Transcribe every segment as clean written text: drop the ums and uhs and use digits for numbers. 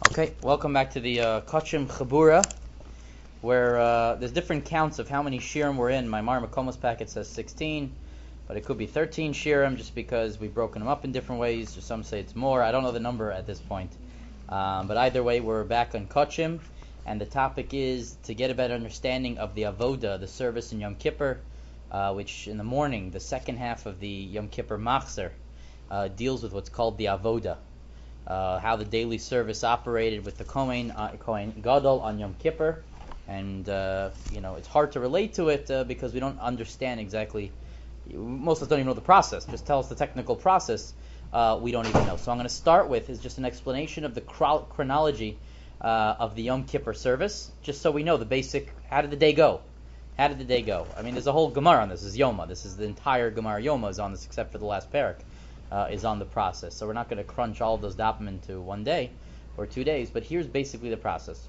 Okay, welcome back to the Kachim Chabura, where there's different counts of how many shirim we're in. My Mar Makomos packet says 16, but it could be 13 shirim just because we've broken them up in different ways. Or some say it's more. I don't know the number at this point. But either way, we're back on Kachim, and the topic is to get a better understanding of the Avoda, the service in Yom Kippur, which in the morning, the second half of the Yom Kippur Machzer, deals with what's called the Avoda. How the daily service operated with the Kohen Gadol on Yom Kippur, and it's hard to relate to it because we don't understand exactly. Most of us don't even know the process. Just tell us the technical process. We don't even know. So I'm going to start with is just an explanation of the chronology of the Yom Kippur service, just so we know the basic. How did the day go? How did the day go? I mean, there's a whole Gemara on this. This is Yoma. This is the entire Gemara Yoma is on this, except for the last parak. Is on the process. So we're not going to crunch all of those dapim into one day or 2 days, but here's basically the process.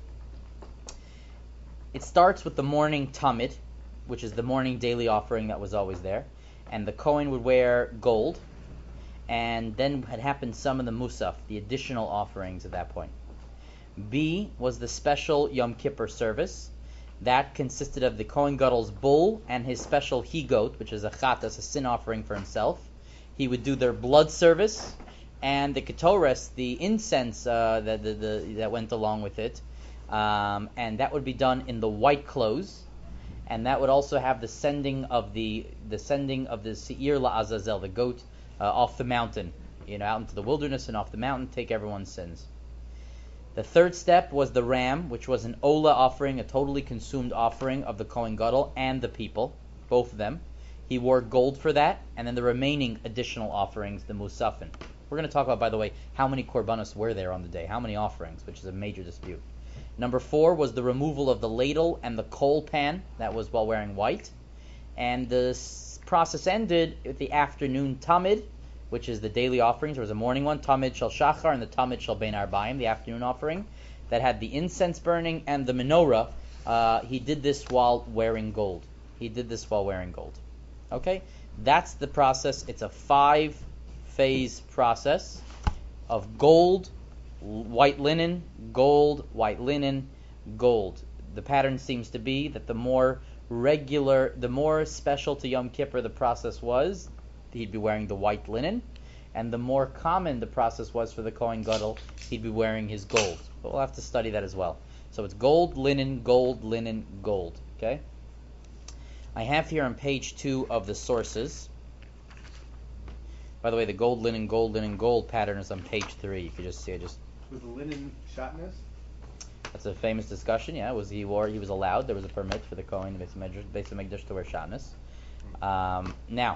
It starts with the morning tamid, which is the morning daily offering that was always there, and the Kohen would wear gold, and then had happened some of the musaf, the additional offerings at that point. B was the special Yom Kippur service. That consisted of the Kohen Gadol's bull and his special he-goat, which is a chatas, a sin offering for himself. He would do their blood service, and the ketores, the incense that went along with it, and that would be done in the white clothes, and that would also have the sending of the seir la'azazel, the goat, off the mountain, out into the wilderness and off the mountain, take everyone's sins. The third step was the ram, which was an ola offering, a totally consumed offering of the Kohen Gadol and the people, both of them. He wore gold for that, and then the remaining additional offerings, the musafin. We're going to talk about, by the way, how many korbanos were there on the day, how many offerings, which is a major dispute. Number 4 was the removal of the ladle and the coal pan. That was while wearing white. And the process ended with the afternoon tamid, which is the daily offerings. There was a morning one, tamid shel shachar, and the tamid shel bein arbaim, the afternoon offering, that had the incense burning and the menorah. He did this while wearing gold. Okay, that's the process. It's a 5-phase process of gold, white linen, gold, white linen, gold. The pattern seems to be that the more special to Yom Kippur the process was, he'd be wearing the white linen, and the more common the process was for the Kohen Gadol, he'd be wearing his gold. But we'll have to study that as well. So it's gold, linen, gold, linen, gold. Okay? I have here on page 2 of the sources. By the way, the gold, linen, gold pattern is on page 3. You can just see it. Was the linen shatnez? That's a famous discussion. Yeah, he was allowed. There was a permit for the Kohen, the Beis HaMikdash, to wear shatnez. Now,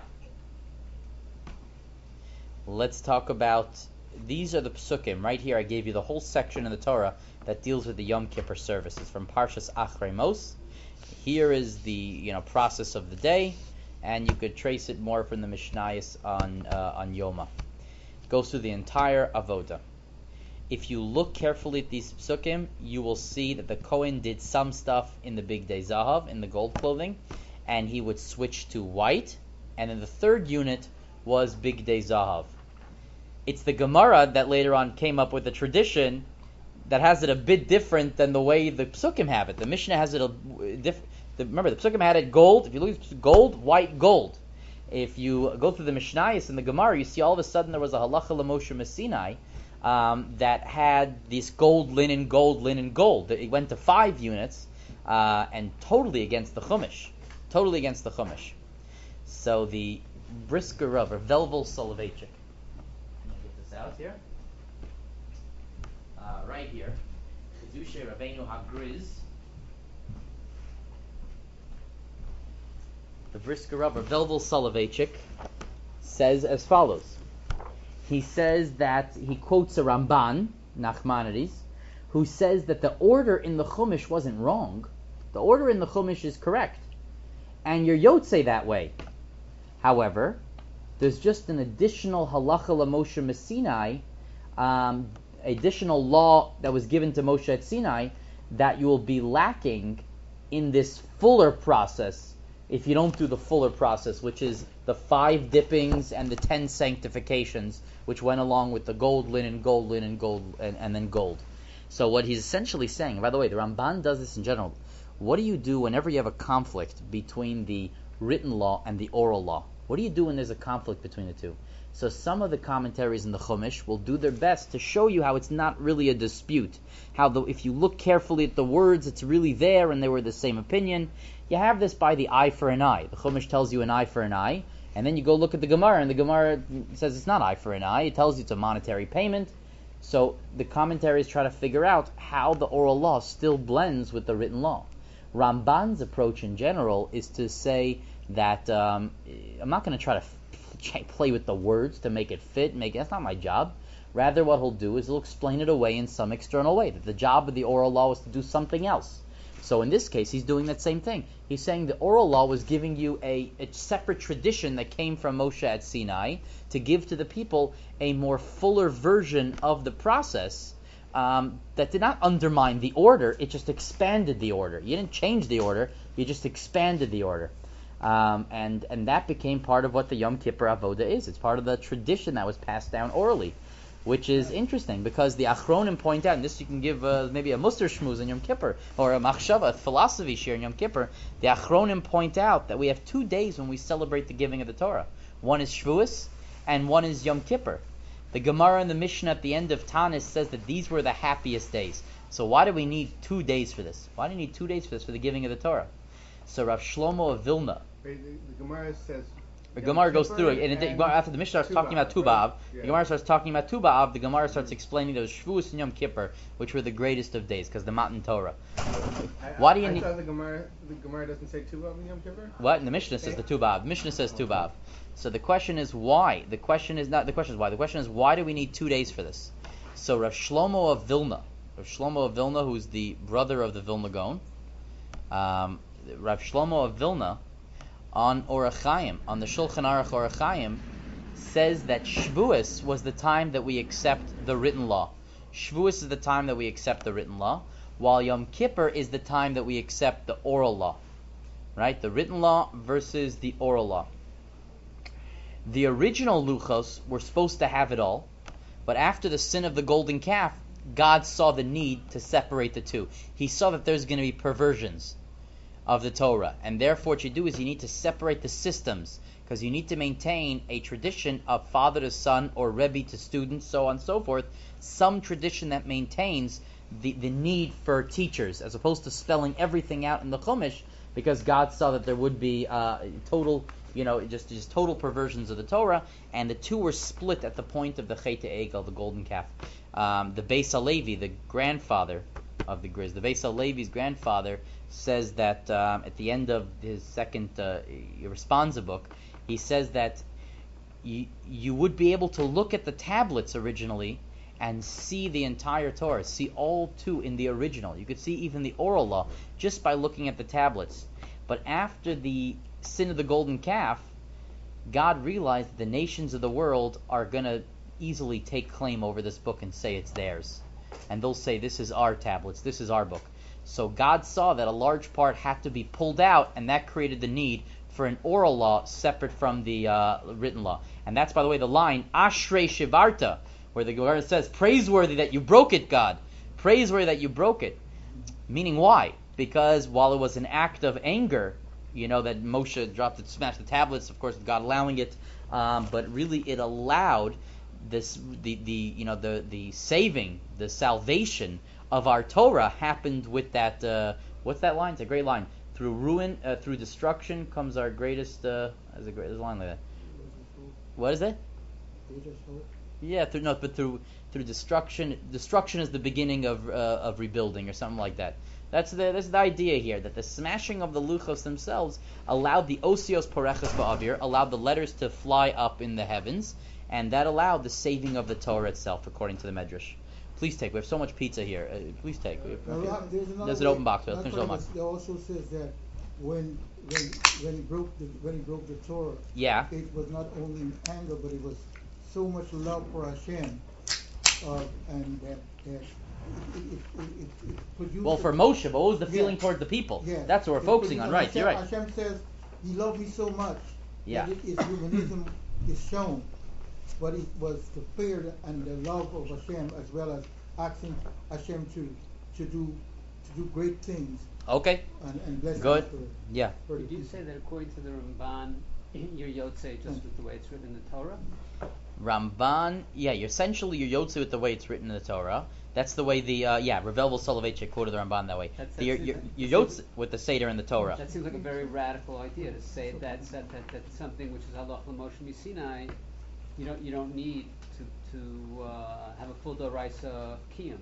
let's talk about. These are the psukim right here. I gave you the whole section in the Torah that deals with the Yom Kippur services from Parshas Achrei Mos. Here is the process of the day, and you could trace it more from the Mishnayos on Yoma. It goes through the entire avoda. If you look carefully at these psukim, you will see that the Kohen did some stuff in the Big Day Zahav, in the gold clothing, and he would switch to white, and then the third unit was Big Day Zahav. It's the Gemara that later on came up with a tradition that has it a bit different than the way the psukim have it. The Mishnah has it remember, the psukim had it gold. If you look at gold, white, gold. If you go through the Mishnayos and the Gemara, you see all of a sudden there was a halacha l'Moshe Messinai that had this gold, linen, gold. It went to 5 units and totally against the Chumash. So the Brisker Rav, or Velvel Soloveitchik. Let me get this out here. Right here, Chidushay Rabbeinu HaGriz. The Brisker Rav, Velvel Soloveitchik, says as follows. He says that he quotes a Ramban, Nachmanides, who says that the order in the Chumash wasn't wrong. The order in the Chumash is correct, and your Yotzei that way. However, there's just an additional halacha l'Moshe Messinai, additional law that was given to Moshe at Sinai that you will be lacking in this fuller process if you don't do the fuller process, which is the 5 dippings and the 10 sanctifications, which went along with the gold, linen, and then gold. So what he's essentially saying, by the way, the Ramban does this in general. What do you do whenever you have a conflict between the written law and the oral law? What do you do when there's a conflict between the two? So some of the commentaries in the Chumash will do their best to show you how it's not really a dispute. How if you look carefully at the words, it's really there and they were the same opinion. You have this by the eye for an eye. The Chumash tells you an eye for an eye. And then you go look at the Gemara, and the Gemara says it's not eye for an eye. It tells you it's a monetary payment. So the commentaries try to figure out how the oral law still blends with the written law. Ramban's approach in general is to say that I'm not going to try to play with the words to make it fit. That's not my job. Rather, what he'll do is he'll explain it away in some external way. That the job of the oral law is to do something else. So in this case, he's doing that same thing. He's saying the oral law was giving you a separate tradition that came from Moshe at Sinai to give to the people a more fuller version of the process that did not undermine the order. It just expanded the order. You didn't change the order. You just expanded the order. And that became part of what the Yom Kippur Avoda is. It's part of the tradition that was passed down orally, which is interesting because the Achronim point out, and this you can give maybe a Musar Shmuz in Yom Kippur, or a Machshava, a philosophy share in Yom Kippur. The Achronim point out that we have 2 days when we celebrate the giving of the Torah. One is Shavuos, and one is Yom Kippur. The Gemara and the Mishnah at the end of Tanis says that these were the happiest days. So why do we need 2 days for this? Why do you need 2 days for this, for the giving of the Torah? So Rav Shlomo of Vilna, The Gemara says. the Gemara goes through it, and after the Mishnah starts talking about Tu B'Av, right? the Gemara starts talking about Tu B'Av, the Gemara starts explaining those Shavuos and Yom Kippur, which were the greatest of days, because the Matan Torah. Why do you need... I thought the Gemara doesn't say Tu B'Av in Yom Kippur? What? And the Mishnah says the Tu B'Av. The Mishnah says Tu B'Av. So the question is why? The question is why. The question is why do we need 2 days for this? So Rav Shlomo of Vilna, who's the brother of the Vilna Gaon, Rav Shlomo of Vilna, on Orach Chaim, on the Shulchan Aruch Orach Chaim, says that Shavuos was the time that we accept the written law. Shavuos is the time that we accept the written law, while Yom Kippur is the time that we accept the oral law. Right? The written law versus the oral law. The original Luchos were supposed to have it all, but after the sin of the golden calf, God saw the need to separate the two. He saw that there's going to be perversions of the Torah, and therefore what you do is you need to separate the systems, because you need to maintain a tradition of father to son or Rebbe to student, so on and so forth, some tradition that maintains the need for teachers, as opposed to spelling everything out in the Chumash, because God saw that there would be total perversions of the Torah, and the two were split at the point of the Chet Egel, the golden calf. The Beis HaLevi, the grandfather of the Griz, the Beis HaLevi's grandfather, says that at the end of his second Responsa book, he says that you would be able to look at the tablets originally and see the entire Torah, see all two in the original. You could see even the oral law just by looking at the tablets. But after the sin of the golden calf, God realized that the nations of the world are going to easily take claim over this book and say it's theirs. And they'll say, this is our tablets, this is our book. So God saw that a large part had to be pulled out, and that created the need for an oral law separate from the written law. And that's, by the way, the line, Ashrei Shivarta, where the Gemara says, praiseworthy that you broke it, God. Praiseworthy that you broke it. Meaning why? Because while it was an act of anger, that Moshe smashed the tablets, of course, God allowing it, but really it allowed this, the saving, the salvation of our Torah happened with that. What's that line? It's a great line. Through ruin, through destruction comes our greatest. There's a line like that. What is it? Yeah, through destruction. Destruction is the beginning of rebuilding, or something like that. That's the idea here, that the smashing of the luchos themselves allowed the osios porechos ba'avir, allowed the letters to fly up in the heavens, and that allowed the saving of the Torah itself, according to the Medrash. Please take. We have so much pizza here. Please take. There's an open box. Finish the open box. It also says that when he broke the Torah, yeah, it was not only in anger, but it was so much love for Hashem, and that it produced. Well, for Moshe, but what was the feeling towards the people? Yeah. That's what we're focusing on, right? Hashem, You're right. Hashem says He loved me so much. Yeah. That his humanism is shown, but it was the fear and the love of Hashem, as well as asking Hashem to do great things Okay, and bless good. us Yeah. for the Did you people. say that according to the Ramban, you're Yotzei just with the way it's written in the Torah? Ramban, you're essentially you're Yotze with the way it's written in the Torah. That's the way the Revel Soloveitchik quoted the Ramban that way. You're Yotze with the Seder in the Torah. That seems like a very radical idea to say that something which is halach l'moshe misinai, you don't need to have a full doraisa kiyum.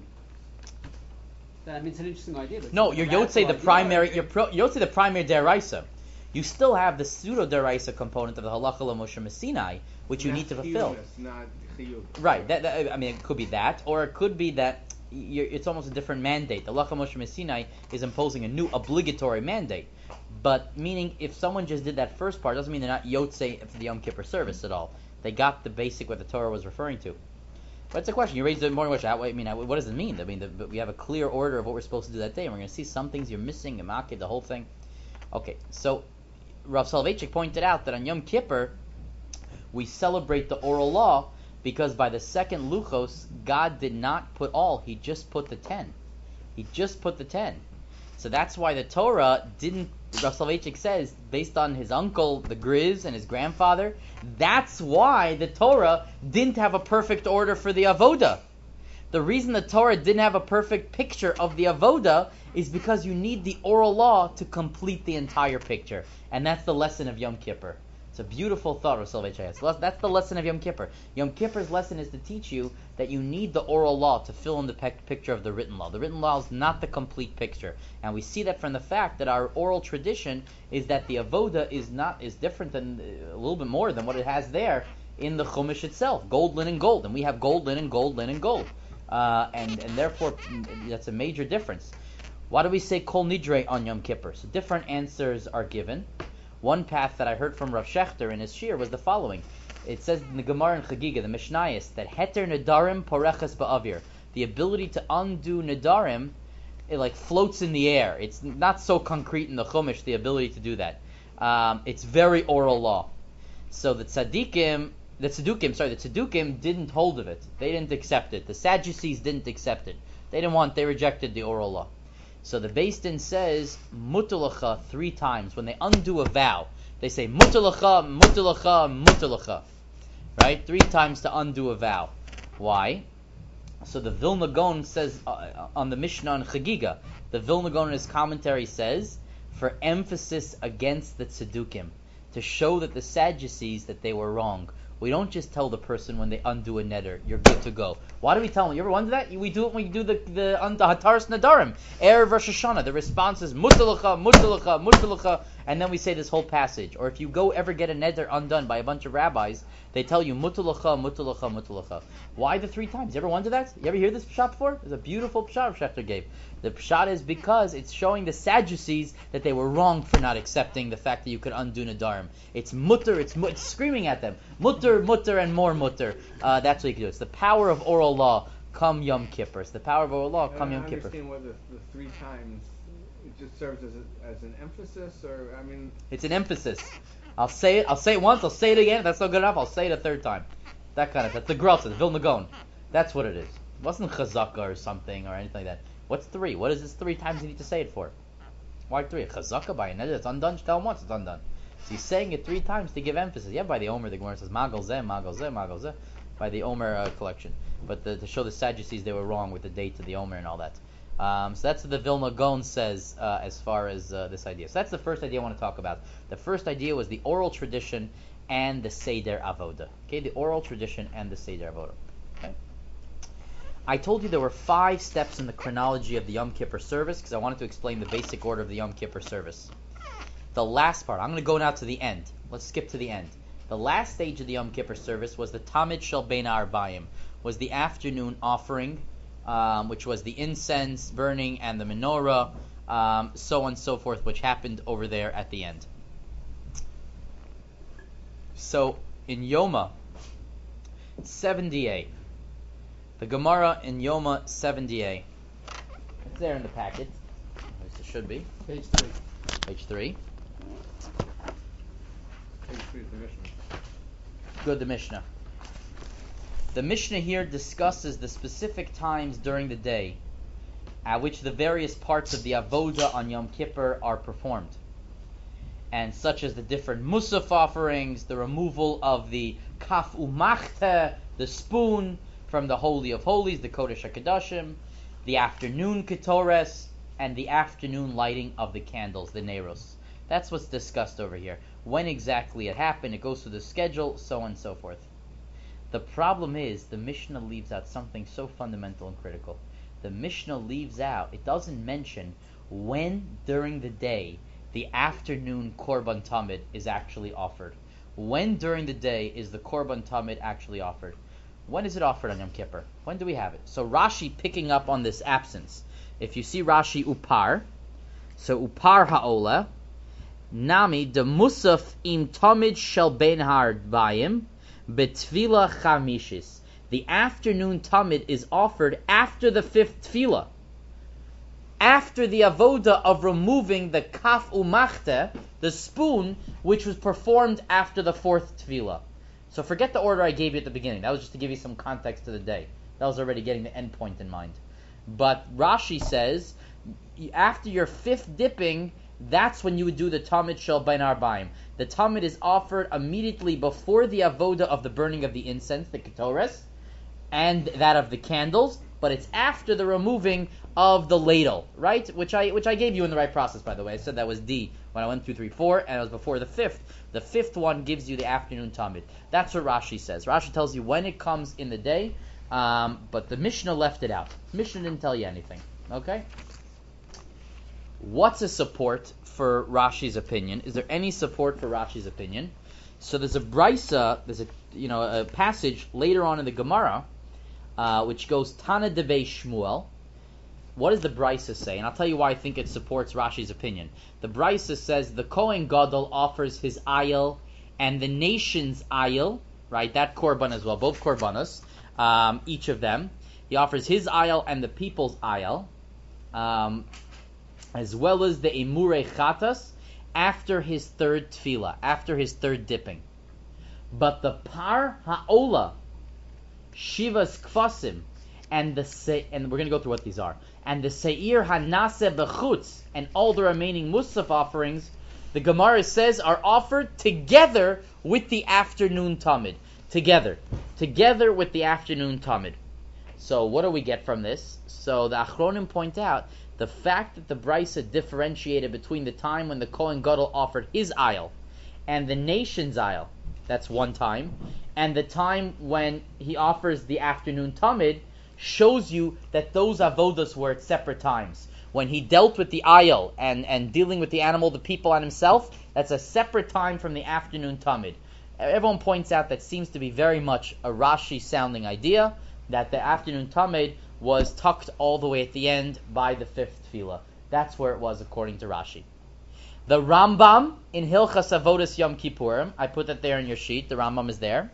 I mean, it's an interesting idea. But No, you're Yotze the primary. You're Yotze the primary deraisa. You still have the pseudo deraisa component of the halacha l'moshe misinai, which you need to fulfill. Not chiyuv. Right. That I mean, it could be that, or it could be that it's almost a different mandate. The halacha l'moshe misinai is imposing a new obligatory mandate. But meaning, if someone just did that first part, doesn't mean they're not Yotze for the Yom Kippur service at all. They got the basic what the Torah was referring to. But it's a question. You raised the important question. What does it mean? But we have a clear order of what we're supposed to do that day, and we're going to see some things you're missing, Makid, the whole thing. Okay, so Rav Soloveitchik pointed out that on Yom Kippur, we celebrate the oral law because by the second Luchos, God did not put all, He just put the 10. He just put the 10. So that's why the Torah didn't, Rav Soloveitchik says, based on his uncle, the Griz, and his grandfather, that's why the Torah didn't have a perfect order for the Avoda. The reason the Torah didn't have a perfect picture of the Avoda is because you need the oral law to complete the entire picture. And that's the lesson of Yom Kippur. It's a beautiful thought, Rav Soloveitchik. That's the lesson of Yom Kippur. Yom Kippur's lesson is to teach you that you need the oral law to fill in the picture of the written law. The written law is not the complete picture. And we see that from the fact that our oral tradition is that the Avoda is different than, a little bit more than what it has there in the Chumash itself. Gold, linen, gold. And we have gold, linen, gold, linen, gold. And therefore, that's a major difference. Why do we say Kol Nidre on Yom Kippur? So different answers are given. One path that I heard from Rav Shechter in his shir was the following. It says in the Gemara and Chagiga, the Mishnayos, that Heter Nedarim Poreches Ba'avir. The ability to undo Nedarim, it like floats in the air. It's not so concrete in the Chumash, the ability to do that. It's very oral law. So the Tzaddukim didn't hold of it. They didn't accept it. The Sadducees didn't accept it. They rejected the oral law. So the Beis Din says mutalacha 3 times. When they undo a vow, they say mutalacha, mutalacha, mutalacha. Right? 3 times to undo a vow. Why? So the Vilna Gaon says on the Mishnah and Chagiga, the Vilna Gaon in his commentary says, for emphasis against the Tzaddukim, to show that the Sadducees that they were wrong. We don't just tell the person when they undo a neder, you're good to go. Why do we tell them? You ever wonder that? We do it when you do the Hataras Nadarim. Erev Rosh Hashanah, the response is mutalacha, mutalacha, mutalacha, and then we say this whole passage. Or if you go ever get a neder undone by a bunch of rabbis, they tell you mutalacha, mutalacha, mutalacha. Why the 3 times? You ever wonder that? You ever hear this pshat before? It's a beautiful pshat Shechter gave. The pshat is because it's showing the Sadducees that they were wrong for not accepting the fact that you could undo nadarim. It's mutter, it's screaming at them. Mutter, mutter, and more mutter. That's what you can do. It's the power of oral law come Yom Kippur. It's the power of oral law come Yom Kippur. I understand why the 3 times, it just serves as an emphasis, or, I mean... It's an emphasis. I'll say it once, I'll say it again. If that's not good enough, I'll say it a 3rd time. That's the Grotza, the Vilna Gaon. That's what it is. It wasn't chazaka or something or anything like that. What's 3? What is this 3 times you need to say it for? Why 3? A chazaka by a neder that's undone? Tell him once it's undone. So he's saying it 3 times to give emphasis. Yeah, by the Omer, the Gemara says magal zeh, magal zeh, magal zeh, by the Omer collection. But to show the Sadducees they were wrong with the date of the Omer and all that. So that's what the Vilna Gaon says as far as this idea. So that's the first idea I want to talk about. The first idea was the oral tradition and the Seder Avoda. Okay, the oral tradition and the Seder Avoda. Okay. I told you there were 5 steps in the chronology of the Yom Kippur service because I wanted to explain the basic order of the Yom Kippur service. The last part, I'm going to go now to the end. Let's skip to the end. The last stage of the Yom Kippur service was the Tamid Shel Bein HaArbayim, was the afternoon offering, which was the incense burning and the menorah, so on and so forth, which happened over there at the end. So in Yoma 70a, the Gemara in Yoma 70a, it's there in the packet. At least it should be. Page 3. Page 3. Page 3 of the Mishnah. Good, the Mishnah. The Mishnah here discusses the specific times during the day at which the various parts of the avoda on Yom Kippur are performed, and such as the different musaf offerings, the removal of the kaf umachta, the spoon from the Holy of Holies, the Kodesh HaKadoshim, the afternoon ketores, and the afternoon lighting of the candles, the neros. That's what's discussed over here. When exactly it happened, it goes through the schedule, so on and so forth. The problem is, the Mishnah leaves out something so fundamental and critical. The Mishnah leaves out, it doesn't mention when during the day the afternoon Korban Tamid is actually offered. When during the day is the Korban Tamid actually offered? When is it offered on Yom Kippur? When do we have it? So Rashi picking up on this absence. If you see Rashi Upar, so Upar Ha'ola, Nami de Musaf im Tamid shel ben har bayim betvila chamishis. The afternoon Tamid is offered after the fifth tefillah, after the avoda of removing the kaf umachta, the spoon, which was performed after the fourth tefillah. So forget the order I gave you at the beginning. That was just to give you some context to the day. That was already getting the end point in mind. But Rashi says, after your fifth dipping, that's when you would do the Tamid Shel Ben Arbaim. The Tamid is offered immediately before the avoda of the burning of the incense, the ketores, and that of the candles, but it's after the removing of the ladle, right? Which I gave you in the right process, by the way. I said that was D when I went through 3, 4, and it was before the fifth. The fifth one gives you the afternoon Tamid. That's what Rashi says. Rashi tells you when it comes in the day, but the Mishnah left it out. Mishnah didn't tell you anything. Okay? What's a support for Rashi's opinion? Is there any support for Rashi's opinion? So there's a brisa, there's a passage later on in the Gemara, which goes Tana Devei Shmuel. What does the brisa say? And I'll tell you why I think it supports Rashi's opinion. The brisa says the Kohen Gadol offers his ayil and the nation's ayil, right? That korban as well, both korbanos, each of them. He offers his ayil and the people's ayil, as well as the emurei chatas after his third tefillah, after his third dipping. But the par ha'ola, shivas kfasim, and we're going to go through what these are, and the seir hanase bechutz, and all the remaining musaf offerings, the Gemara says are offered together with the afternoon tamid, together with the afternoon tamid. So what do we get from this? So the Achronim point out the fact that the brisa differentiated between the time when the Kohen Gadol offered his ayil and the nation's ayil, that's one time, and the time when he offers the afternoon tamid, shows you that those avodas were at separate times. When he dealt with the ayil and dealing with the animal, the people, and himself, that's a separate time from the afternoon tamid. Everyone points out that seems to be very much a Rashi-sounding idea, that the afternoon tamid was tucked all the way at the end by the fifth tefillah. That's where it was according to Rashi. The Rambam in Hilchas Avodas Yom Kippurim, I put that there in your sheet, the Rambam is there.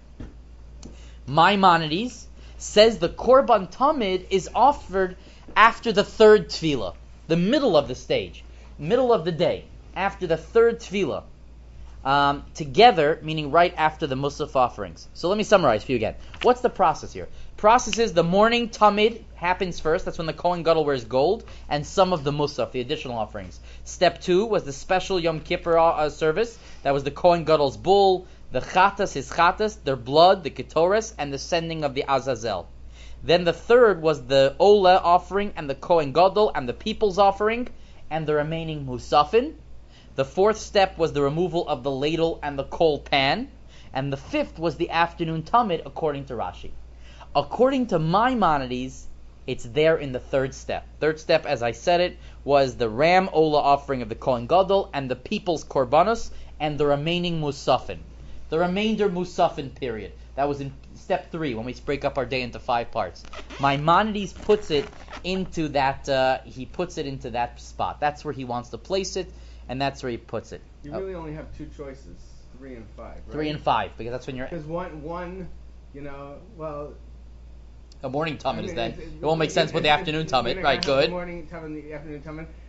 Maimonides says the Korban Tamid is offered after the third tefillah, the middle of the stage, middle of the day, after the third tefillah. Together, meaning right after the musaf offerings. So let me summarize for you again. What's the process here? Process is the morning tamid happens first. That's when the Kohen Gadol wears gold, and some of the musaf, the additional offerings. Step 2 was the special Yom Kippur service. That was the Kohen Gadol's bull, the chatas, his chatas, their blood, the ketores, and the sending of the azazel. Then the third was the ola offering, and the Kohen Gadol, and the people's offering, and the remaining musafin. The fourth step was the removal of the ladle and the coal pan. And the fifth was the afternoon tamid, according to Rashi. According to Maimonides, it's there in the third step. Third step, as I said it, was the ram ola offering of the Kohen Gadol and the people's korbanos and the remaining musafin. The remainder musafin period. That was in step 3 when we break up our day into 5 parts. Maimonides puts it into that. He puts it into that spot. That's where he wants to place it. And that's where he puts it. You really only have 2 choices, 3 and 5, right? 3 and 5, because that's when you're... Because one, well... A morning tamid is then. It won't make sense with the afternoon tamid, right? Good. The morning tamid, the afternoon tamid,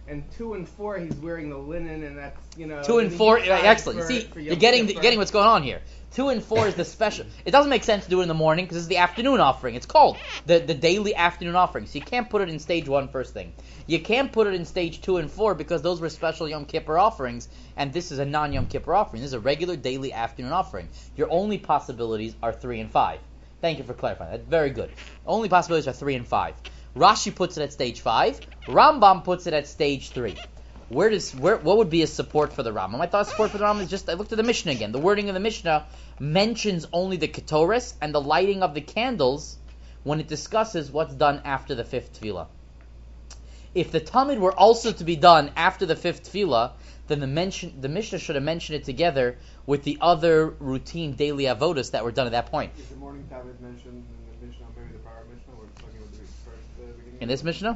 and 2 and 4 he's wearing the linen, and that's 2 and 4, excellent. For, You see, for you're Yom getting Kippur. what's going on here. 2 and 4 is the special. It doesn't make sense to do it in the morning because it's the afternoon offering. It's called the daily afternoon offering. So you can't put it in stage 1 first thing. You can't put it in stage 2 and 4 because those were special Yom Kippur offerings, and this is a non-Yom Kippur offering. This is a regular daily afternoon offering. Your only possibilities are 3 and 5. Thank you for clarifying. That's very good. Only possibilities are 3 and 5. Rashi puts it at stage 5. Rambam puts it at stage 3. What would be a support for the Rambam? I thought support for the Rambam is just, I looked at the Mishnah again. The wording of the Mishnah mentions only the Ketores and the lighting of the candles when it discusses what's done after the 5th tefillah. If the Talmud were also to be done after the 5th tefillah, then the Mishnah should have mentioned it together with the other routine daily avodas that were done at that point. Is the morning Talmud mentioned in the Mishnah, maybe the prior Mishnah, where it's talking about the first beginning? In this Mishnah?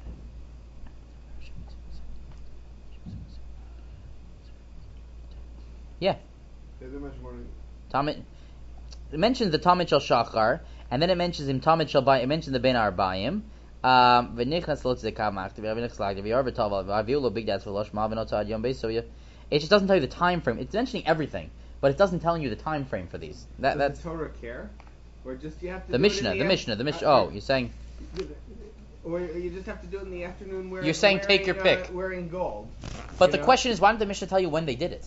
Yeah. They do mention morning. Talmud. It mentions the Talmud Shel Shachar, and then it mentions him Talmud Shel Bayim. It mentions the Ben Arbayim. V'nichnas lo tzedakah ma'achtiv, v'nichnas la'agtiv, v'yar v'tov, v'aviu lo big dads v'losh ma'al v'not ad yom beis. So it just doesn't tell you the time frame. It's mentioning everything, but it doesn't tell you the time frame for these. Does That's the Torah care? Or just you have to the do Mishnah. it in The Mishnah. Oh, you're saying Or you just have to do it in the afternoon wearing You're saying take your pick. Wearing gold. But You the know? question is, why didn't the Mishnah tell you when they did it?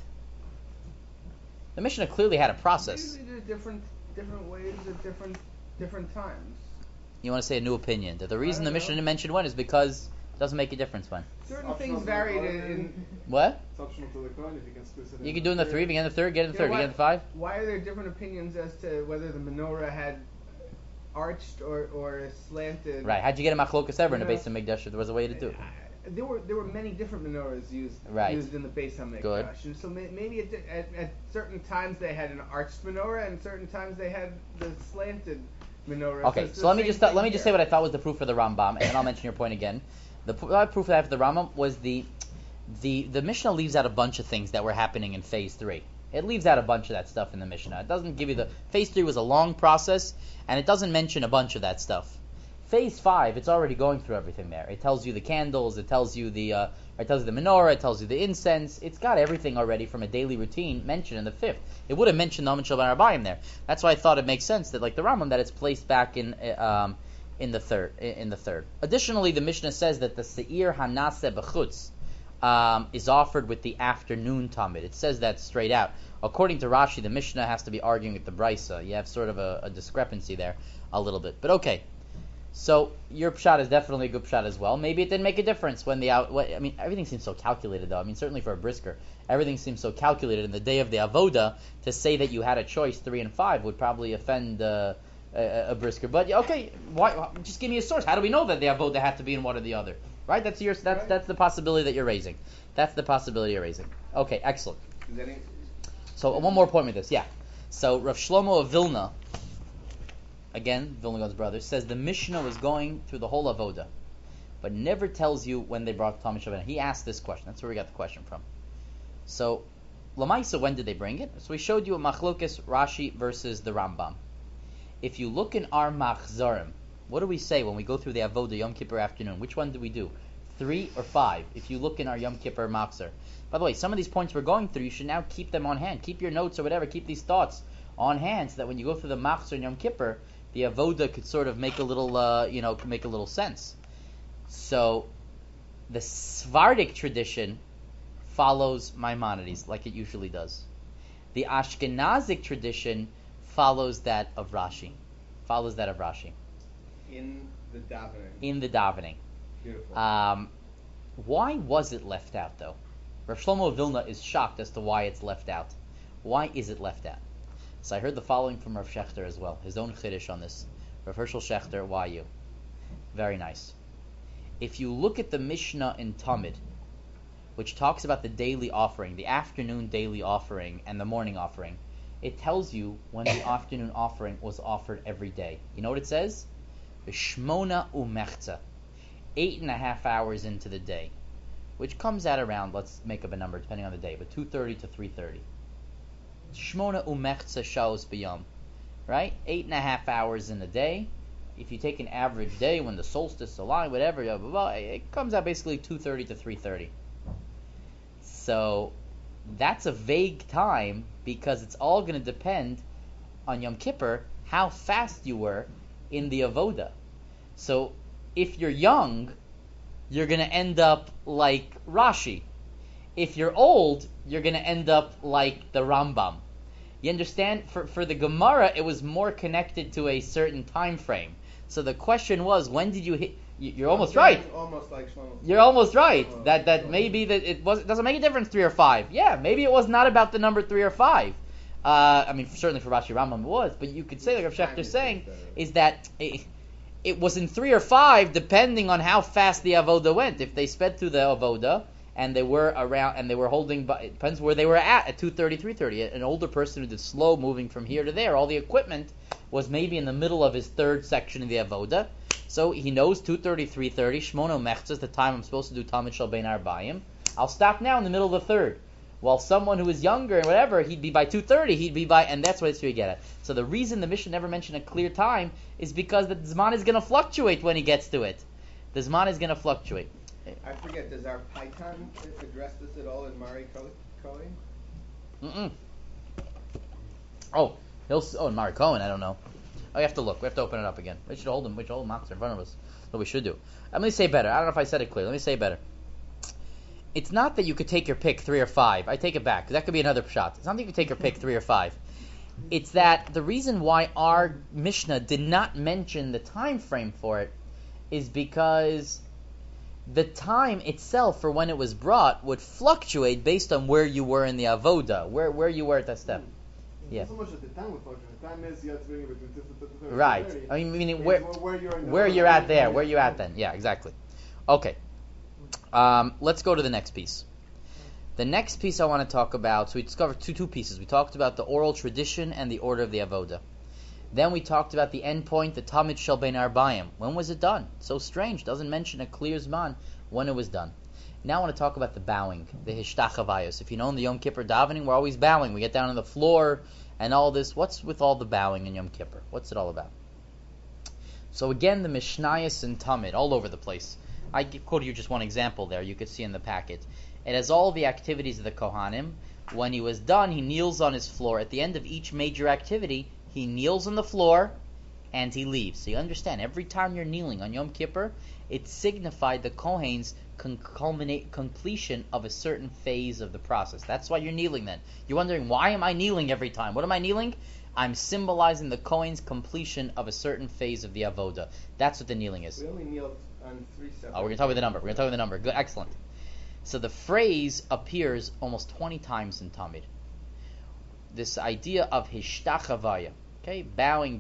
The Mishnah clearly had a process. Maybe they do different ways at different times. You want to say a new opinion? That the reason I the don't Mishnah know. didn't mention when is because it doesn't make a difference when. Certain Optional things to the varied Kohen. in What? It's optional to the Kohen if you can squeeze it in. You can do in the 3, begin in the 3rd, get in the 3rd, You know begin in the what? 5. Why are there different opinions as to whether the menorah had arched or slanted? Right. How'd you get a machlokas ever in the Yeah. base of Mikdash? There was a way to do it. There were many different menorahs used Right. in the Beis Hamikdash. Good. And so maybe at certain times they had an arched menorah, and certain times they had the slanted menorah. Okay, it's so the let me same just thing say what here. I thought was the proof for the Rambam, and then I'll mention your point again. The proof that I have for the Rambam was the Mishnah leaves out a bunch of things that were happening in phase 3. It leaves out a bunch of that stuff in the Mishnah. It doesn't give you phase 3 was a long process, and it doesn't mention a bunch of that stuff. Phase 5, it's already going through everything there. It tells you the candles, it tells you the menorah, it tells you the incense. It's got everything already from a daily routine mentioned in the 5th. It would have mentioned Talmud Shel Ben Arbayim there. That's why I thought it makes sense that, like the Rambam, that it's placed back in the 3rd. Additionally, the Mishnah says that the Seir Hanaseh B'chutz is offered with the afternoon Talmud. It says that straight out. According to Rashi, the Mishnah has to be arguing with the Brisa. You have sort of a discrepancy there a little bit. But okay. So your pshat is definitely a good pshat as well. Maybe it didn't make a difference when everything seems so calculated though. I mean, certainly for a brisker, everything seems so calculated. In the day of the avoda, to say that you had a choice 3 and 5 would probably offend a brisker. But okay, why? Just give me a source. How do we know that the avoda had to be in one or the other? Right? That's the possibility that you're raising. That's the possibility you're raising. Okay, excellent. So one more point with this, yeah. So Rav Shlomo of Vilna. Again, Vilna Gaon's brother, says the Mishnah was going through the whole avoda, but never tells you when they brought Talmud Shel Ben. He asked this question. That's where we got the question from. So, Lamaisa, when did they bring it? So we showed you a Machlokes Rashi versus the Rambam. If you look in our Machzorim, what do we say when we go through the avoda Yom Kippur afternoon? Which one do we do? 3 or 5? If you look in our Yom Kippur Machzor. By the way, some of these points we're going through, you should now keep them on hand. Keep your notes or whatever. Keep these thoughts on hand so that when you go through the Machzor and Yom Kippur, the avoda could sort of make a little sense. So, the Sephardic tradition follows Maimonides like it usually does. The Ashkenazic tradition follows that of Rashi. In the davening. In the davening. Beautiful. Why was it left out though? Rav Shlomo of Vilna is shocked as to why it's left out. Why is it left out? So I heard the following from Rav Shechter as well, his own chiddush on this. Rav Hershel Shechter, YU. Very nice. If you look at the Mishnah in Talmud, which talks about the daily offering, the afternoon daily offering and the morning offering, it tells you when the afternoon offering was offered every day. You know what it says? Shmona umechza. 8.5 hours into the day, which comes out around, let's make up a number depending on the day, but 2:30 to 3:30. Shmona umechza shalos b'yom, right? 8.5 hours in a day, if you take an average day when the solstice align, whatever, blah, blah, blah, it comes out basically 2:30 to 3:30. So that's a vague time because it's all going to depend on Yom Kippur how fast you were in the avoda. So if you're young, you're going to end up like Rashi. If you're old, you're going to end up like the Rambam. You understand? For the Gemara, it was more connected to a certain time frame. So the question was, when did you hit? You're almost right. Almost like Shlomo. You're almost right. That maybe that it doesn't make a difference 3 or 5. Yeah, maybe it was not about the number 3 or 5. I mean, certainly for Rashi Rambam it was, but you could say, like Rav Shechter's saying, is that it was in 3 or 5 depending on how fast the avoda went. If they sped through the avoda and they were around and they were holding, it depends where they were at 2:30, 3:30. An older person who did slow moving from here to there, all the equipment was maybe in the middle of his third section of the avoda. So he knows 2:30, 3:30. Shmono mechzah is the time I'm supposed to do Talmud Shel Bein Arbayim. I'll stop now in the middle of the third. While someone who is younger and whatever, he'd be by 2:30. He'd be by, and that's what it's you get at. So the reason the Mishnah never mentioned a clear time is because the Zman is going to fluctuate when he gets to it. The Zman is going to fluctuate. I forget. Does our Python address this at all in Mari Cohen? In Mari Cohen, I don't know. Oh, you have to look. We have to open it up again. We should hold him. We should hold Matzah in front of us. What we should do. Let me say better. I don't know if I said it clearly. Let me say better. It's not that you could take your pick 3 or 5. I take it back, because that could be another shot. It's not that you could take your pick 3 or 5. It's that the reason why our Mishnah did not mention the time frame for it is because the time itself for when it was brought would fluctuate based on where you were in the avoda, where you were at that step. Yeah. Not so much that the time would fluctuate. The time is you have to bring it between 30. Right. I mean, where you're at there, where you at then. Yeah, exactly. Okay. Let's go to the next piece. The next piece I want to talk about, so we discovered two pieces. We talked about the oral tradition and the order of the avoda. Then we talked about the end point, the Talmud Shel Bein Arbayim. When was it done? So strange. Doesn't mention a clear zman when it was done. Now I want to talk about the bowing, the hishtachavayos. If you know in the Yom Kippur davening, we're always bowing. We get down on the floor and all this. What's with all the bowing in Yom Kippur? What's it all about? So again, the Mishnayos and Talmud all over the place. I quoted you just one example there. You could see in the packet. It has all the activities of the Kohanim. When he was done, he kneels on his floor. At the end of each major activity, he kneels on the floor and he leaves. So you understand, every time you're kneeling on Yom Kippur, it signified the Kohen's completion of a certain phase of the process. That's why you're kneeling then. You're wondering, why am I kneeling every time? What am I kneeling? I'm symbolizing the Kohen's completion of a certain phase of the avoda. That's what the kneeling is. We only kneel on 3 separate. We're going to talk about the number. Good, excellent. So the phrase appears almost 20 times in Talmud. This idea of hishtachavaya, okay, bowing.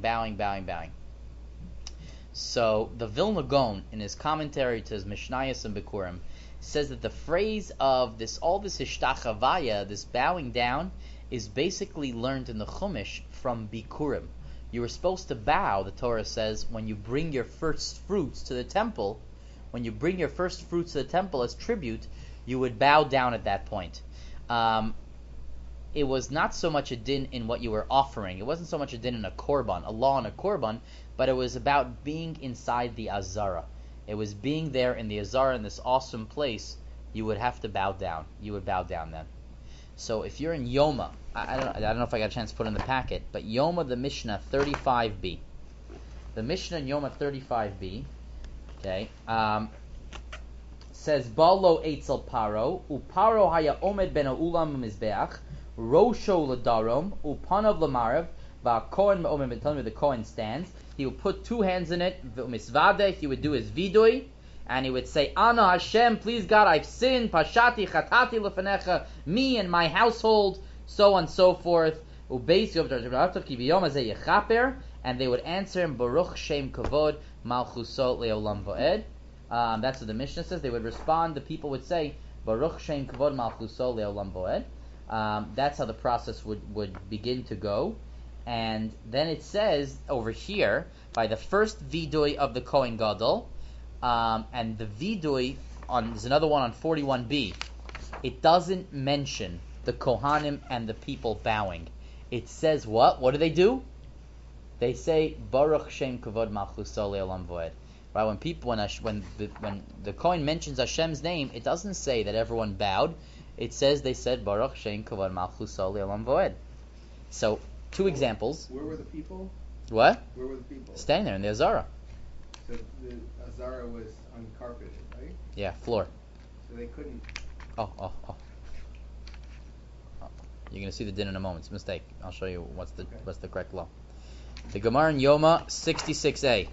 So the Vilna Gaon, in his commentary to his Mishnayos and Bikurim, says that the phrase of all this hishtachavaya, this bowing down, is basically learned in the Chumash from Bikurim. You were supposed to bow, the Torah says, when you bring your first fruits to the temple. When you bring your first fruits to the temple as tribute, you would bow down at that point. It was not so much a din in what you were offering. It wasn't so much a din in a korban, a law in a korban, but it was about being inside the azara. It was being there in the azara, in this awesome place. You would have to bow down. You would bow down then. So if you're in Yoma, I don't know if I got a chance to put it in the packet, but Yoma, the Mishnah 35b. The Mishnah in Yoma 35b, okay, says, Balo eitzel paro, uparo haya omed ben ha'ulam mizbeach, rosho l'darom, upanav l'marav, va'kohen ma'omed ben talmud, the Kohen stands. He would put 2 hands in it, v'misvadeh, he would do his vidui, and he would say, Ana Hashem, please God, I've sinned, pashati chatati lefanecha, me and my household, so on and so forth. And they would answer him, Baruch Shem Kavod, Malchusot Leolam Voed. That's what the Mishnah says. They would respond, the people would say, Baruch Shem Kavod, Malchusot Leolam Voed. That's how the process would begin to go. And then it says, over here, by the first vidui of the Kohen Gadol, and the vidui, there's another one on 41b, it doesn't mention the Kohanim and the people bowing. It says what? What do? They say Baruch Shem Kavod Malchuso Le'olam Voed. Right? When people, when the Kohen mentions Hashem's name, it doesn't say that everyone bowed. It says they said Baruch Shem Kavod Malchuso Le'olam Voed. So 2 examples. Where were the people? What? Where were the people? Standing there in the Azara. So the Azara was uncarpeted, right? Yeah, floor. So they couldn't. Oh. You're going to see the din in a moment. It's a mistake. I'll show you what's the correct law. The Gemara in Yoma 66a.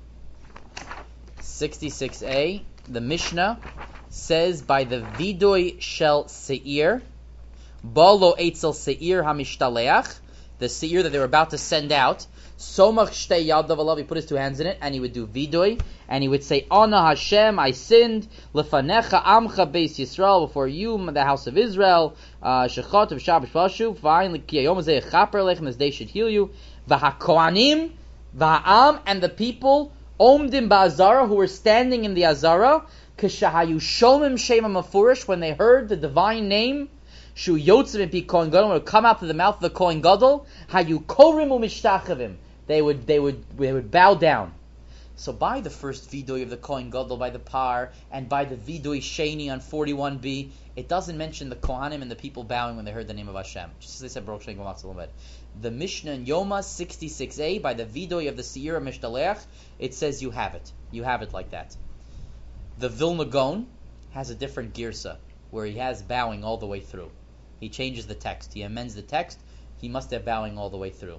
66a, the Mishnah says by the Vidoy Shel Seir, Balo Eitzel Seir HaMishtaleach, the Seir that they were about to send out, Somach Shtei Yadav Alav, he put his 2 hands in it, and he would do Vidoy, and he would say, Ana Hashem, I sinned, Lefanecha Amcha Beis Yisrael, before you, the house of Israel, Shechat of Shabbos Vashu, fine, Kiyayom Zeh Chaper Lechem, as they should heal you, V'hakohanim, V'ha'am, and the people, Omdim Ba'azara, who were standing in the Azara, Kishahayu Shomim Shema Mafurish, when they heard the divine name, Shu Yotzim Pi Kohen Gadol, would come out of the mouth of the Kohen Gadol, Hayu Korim U'Mishtachavim, they would bow down. So by the first Vidoy of the Kohen Gadol, by the Par, and by the Vidoy Sheni on 41b, it doesn't mention the Kohanim and the people bowing when they heard the name of Hashem. Just as they said, Baruch Shem Kavod Malchuso. The Mishnah in Yoma 66a, by the Vidoy of the Seir Mishtaleach, it says you have it. You have it like that. The Vilna Gaon has a different girsa, where he has bowing all the way through. He changes the text. He amends the text. He must have bowing all the way through.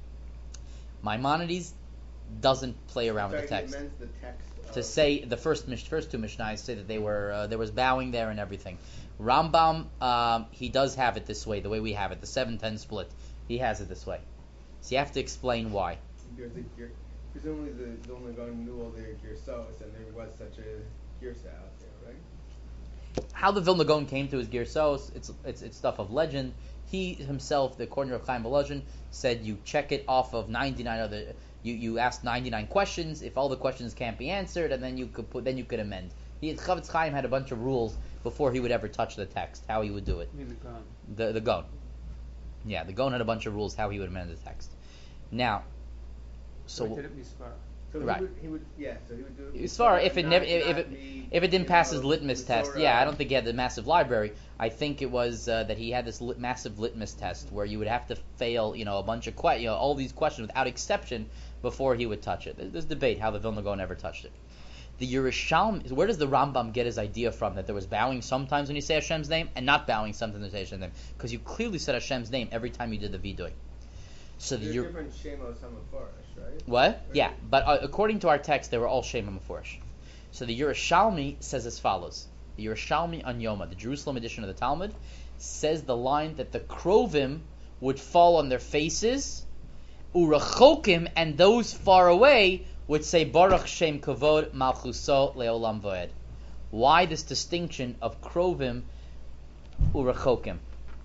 Maimonides doesn't play around with the text. He amends the text To say the first 2 Mishnayos say that they were there was bowing there and everything. Rambam he does have it this way, the way we have it, the 7-10 split. He has it this way. So you have to explain why. Presumably the Vilna Gaon knew all their girsos, and there was such a girsa out there, right? How the Vilna Gaon came to his girsos, it's stuff of legend. He himself, according to Rav Chaim Volozhin, said you check it off of 99 other. You ask 99 questions. If all the questions can't be answered, and then you could amend. Chavetz Chaim had a bunch of rules before he would ever touch the text, how he would do it. I mean the Gaon. The Gaon. Yeah, the Gaon had a bunch of rules how he would amend the text. Now, So he did it Misvara. So right. He would do it. As far if it didn't pass his litmus test, yeah, I don't think he had the massive library. I think it was that he had this massive litmus test where you would have to fail, a bunch of all these questions without exception before he would touch it. There's debate how the Vilna Gaon ever touched it. The Yerushalmi, where does the Rambam get his idea from that there was bowing sometimes when you say Hashem's name and not bowing sometimes when you say Hashem's name? Because you clearly said Hashem's name every time you did the Vidoy. So There's different Shemos HaMeforish, right? What? Yeah, but according to our text, they were all Shem HaMeforish. So the Yerushalmi says as follows. The Yerushalmi on Yoma, the Jerusalem edition of the Talmud, says the line that the Krovim would fall on their faces, Urachokim, and those far away would say Baruch Shem Kavod Malchuso Leolam Voed. Why this distinction of Krovim, Urachokim?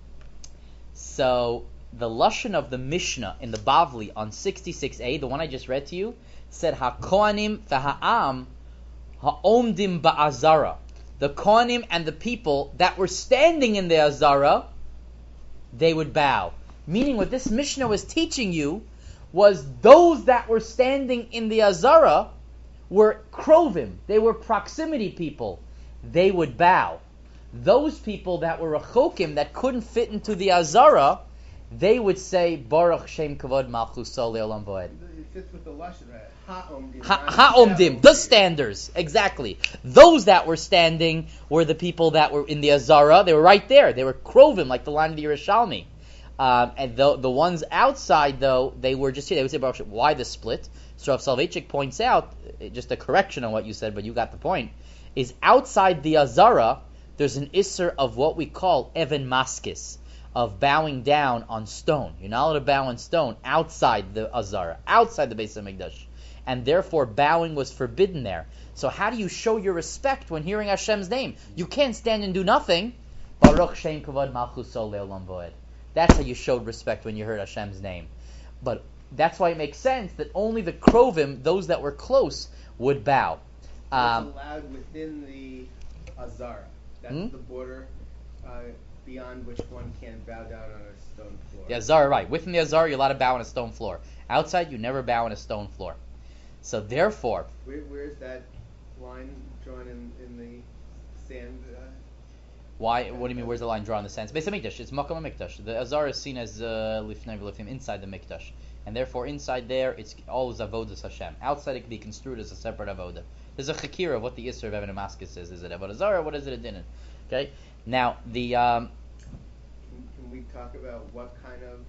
So the lashon of the Mishnah in the Bavli on 66a, the one I just read to you, said HaKohanim v'ha'am ha'omdim ba'azara. The Kohanim and the people that were standing in the Azara, they would bow. Meaning what this Mishnah was teaching you was those that were standing in the Azara were Krovim. They were proximity people. They would bow. Those people that were Rechokim, that couldn't fit into the Azara, they would say Baruch Shem Kavod Malchuso Leolam Voed. It fits with the lashon, right? Ha'omdim. Ha'omdim, the standers, exactly. Those that were standing were the people that were in the Azara. They were right there. They were Krovim, like the line of the Yerushalmi. And the ones outside, though, they were just here. They would say Baruch Shem. Why the split? So Rav Soloveitchik points out, just a correction on what you said, but you got the point, is outside the Azara, there's an Isser of what we call Even Maskis, of bowing down on stone. You're not allowed to bow on stone outside the Azara, outside the Beis HaMikdash. And therefore bowing was forbidden there. So how do you show your respect when hearing Hashem's name? You can't stand and do nothing. Baruch Shem Kavod Malchuso Leolam Voed. That's how you showed respect when you heard Hashem's name. But that's why it makes sense that only the Krovim, those that were close, would bow. It's allowed within the Azara. That's the border beyond which one can't bow down on a stone floor. The Azara, right. Within the Azara, you're allowed to bow on a stone floor. Outside, you never bow on a stone floor. So therefore, Where's that line drawn in the sand? why? What do you mean? Where's the line drawn in the sense? Beis Hamikdash. It's Makom HaMikdash. The Azara is seen as Lifnei V'Lifnim, inside the Mikdash, and therefore inside there, it's all is Avodas Hashem. Outside, it can be construed as a separate Avodah. There's a chakira of what the Isser of Evan Damascus is. Is it Avodah Zarah? What is it a dinin? Okay. Now the Can we talk about what kind of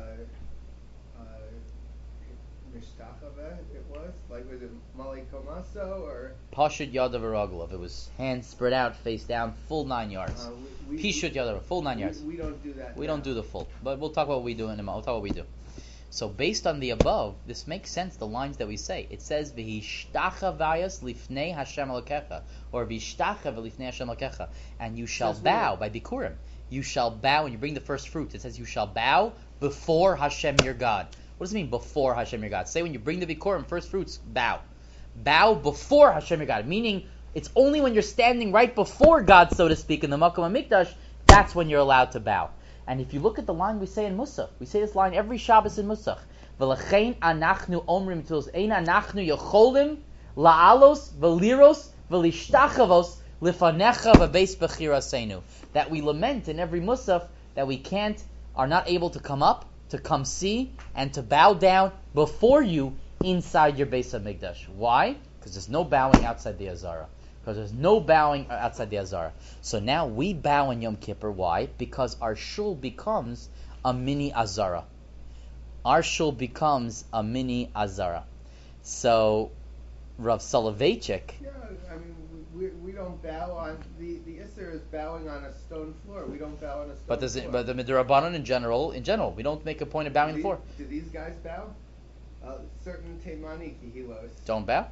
mishtachava it was? Like, was it Malay Komaso or? Pashut Yadav Aragulav. It was hands spread out, face down, full 9 yards. Pishut Yadav, full 9 yards. We don't do that. We now. don't do the full, but we'll talk about what we do in a moment. We'll talk what we do. So based on the above, this makes sense. The lines that we say, it says v'hishtacha vayas lifnei Hashem Elokecha, or v'hishtacha v'lifnei Hashem Elokecha, and you shall bow by Bikurim. You shall bow when you bring the first fruits. It says you shall bow before Hashem your God. What does it mean before Hashem your God? Say when you bring the Bikurim, first fruits, bow. Bow before Hashem your God. Meaning it's only when you're standing right before God, so to speak, in the Makom HaMikdash, that's when you're allowed to bow. And if you look at the line we say in Musaf, we say this line every Shabbos in Musaf. V'lechein anachnu omrim tus ein anachnu yocholim la'alos v'liros v'lishtachavos lifanecha v'beis b'chiraseinu. That we lament in every Musaf that we are not able to come up, to come see, and to bow down before you inside your Beis HaMikdash. Why? Because there's no bowing outside the Azara. Because there's no bowing outside the Azara. So now we bow on Yom Kippur. Why? Because our shul becomes a mini Azara. Our shul becomes a mini Azara. So Rav Soloveitchik. Yeah, I mean, we don't bow on the Isser is bowing on a stone floor. We don't bow on a stone floor. But the Midrabanan in general, we don't make a point of bowing on the floor. Do these guys bow? Certain Teimani Kihilos Don't bow?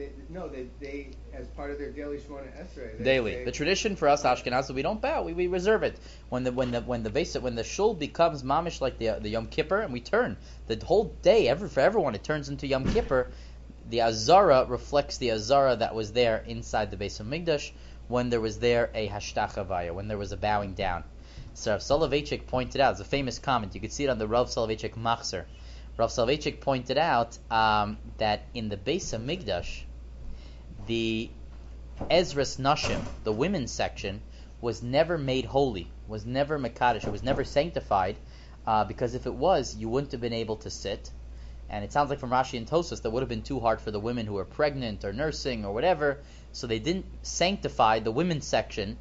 They as part of their daily Shemona Esrei. Daily. The tradition for us Ashkenazim, we don't bow. We reserve it. When the shul becomes mamish like the Yom Kippur, and we turn the whole day for everyone, it turns into Yom Kippur. The Azara reflects the Azara that was there inside the Beis HaMikdash when there was there a hashtachavaya, when there was a bowing down. So Rav Soloveitchik pointed out, it's a famous comment. You could see it on the Rav Soloveitchik Machzer. Rav Soloveitchik pointed out that in the Beis HaMikdash, the Ezras Nashim, the women's section, was never made holy, was never Mekadosh, it was never sanctified, because if it was, you wouldn't have been able to sit. And it sounds like from Rashi and Tosfos that would have been too hard for the women who were pregnant or nursing or whatever, so they didn't sanctify the women's section,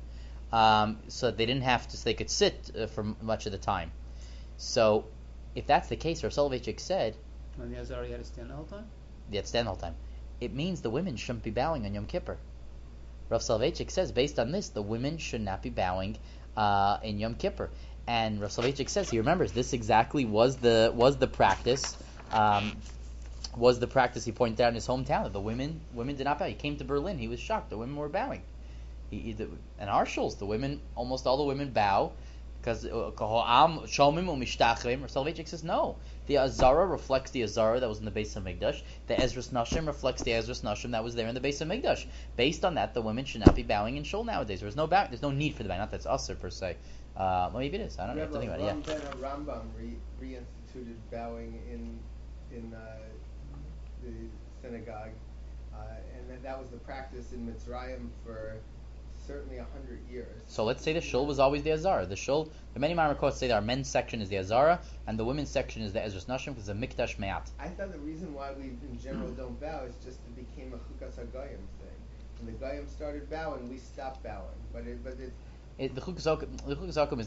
so they didn't have to, so they could sit for much of the time. So if that's the case, Rav Soloveitchik said, when the Azara had to stand the whole time? They had to stand the whole time. It means the women shouldn't be bowing on Yom Kippur. Rav Soloveitchik says, based on this, the women should not be bowing in Yom Kippur. And Rav Soloveitchik says, he remembers, this exactly was the practice. Was the practice he pointed out in his hometown that the women did not bow. He came to Berlin, he was shocked. The women were bowing. And our shuls, almost all the women bow because Shomim Soloveitchik says no. The Azara reflects the Azara that was in the Beis HaMikdash. The Ezras Nashim reflects the Ezras Nashim that was there in the Beis HaMikdash. Based on that, the women should not be bowing in shul nowadays. There's no need for the bow. Not that's usher per se. Well, maybe it is. I don't know. Think about it. Yeah. Rambam reinstituted bowing in the synagogue, and that was the practice in Mitzrayim for certainly 100 years. So let's say the shul was always the Azara. The shul, the many Maimar say that our men's section is the Azara and the women's section is the Ezras Nashim because the Mikdash Me'at. I thought the reason why we in general don't bow is just it became a Chukas HaGoyim thing. When the Goyim started bowing, we stopped bowing. The Chukas HaGoyim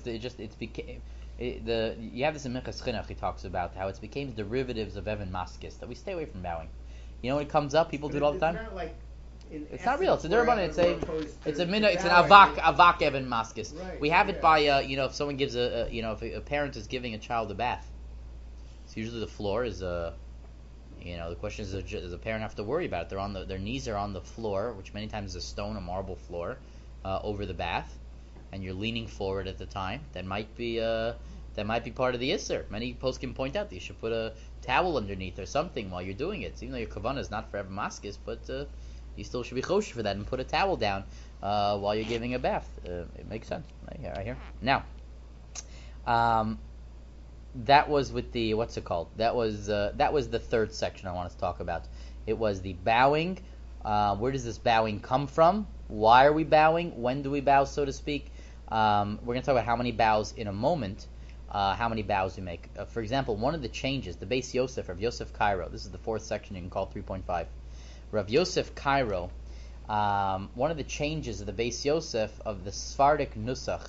is you have this in Minchas Chinuch. He talks about how it became derivatives of Evan Maskis that we stay away from bowing. You know when it comes up, people do it all the time. Not like it's not real. It's a derabbanan. It's an avak Evan Maskis. Right, we have it by if someone gives if a parent is giving a child a bath, so usually the floor is the question is does a parent have to worry about it? Their knees are on the floor, which many times is a stone, a marble floor, over the bath, and you're leaning forward at the time. That might be part of the Isser. Many posts can point out that you should put a towel underneath or something while you're doing it. So even though your kavanah is not for Evan Maskis, but you still should be kosher for that and put a towel down while you're giving a bath. It makes sense. Right here. Now, That was with the what's it called? That was the third section I wanted to talk about. It was the bowing. Where does this bowing come from? Why are we bowing? When do we bow, so to speak? We're going to talk about how many bows in a moment. How many bows we make. For example, one of the changes, the Beis Yosef, Rav Yosef Cairo. This is the fourth section. You can call 3.5. Rav Yosef Cairo. One of the changes of the Beis Yosef of the Sephardic Nusach.